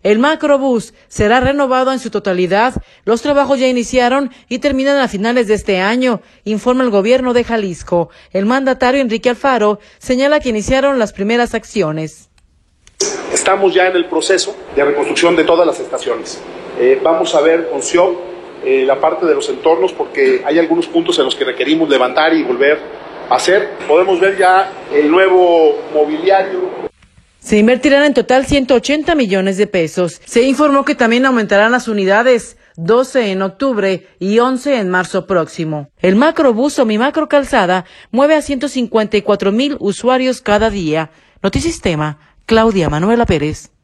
El macrobús será renovado en su totalidad. Los trabajos ya iniciaron y terminan a finales de este año, informa el gobierno de Jalisco. El mandatario Enrique Alfaro señala que iniciaron las primeras acciones. Estamos ya en el proceso de reconstrucción de todas las estaciones. Vamos a ver con CIOP la parte de los entornos, porque hay algunos puntos en los que requerimos levantar y volver a hacer. Podemos ver ya el nuevo mobiliario. Se invertirán en total 180 millones de pesos. Se informó que también aumentarán las unidades, 12 en octubre y 11 en marzo próximo. El macrobús o Mi Macro Calzada mueve a 154,000 usuarios cada día. Notisistema, Claudia Manuela Pérez.